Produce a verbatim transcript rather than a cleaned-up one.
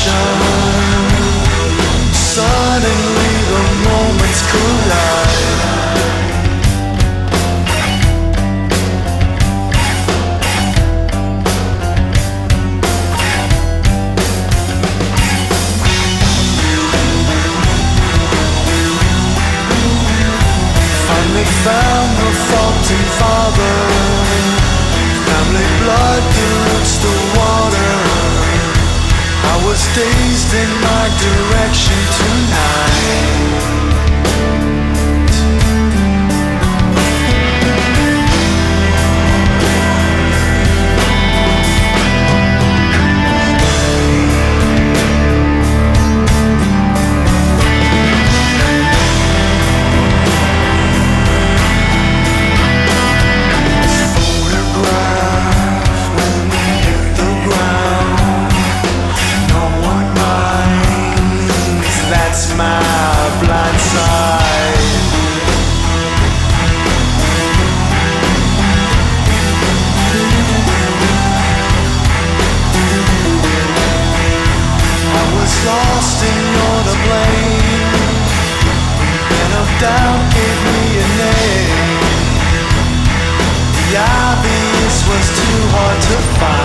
reflection. Suddenly the moments collide. Finally found the faulty father. Family blood dilutes the water. I was dazed in my direction tonight. Lost and you're to blame. And of doubt gave me a name. The obvious was too hard to find.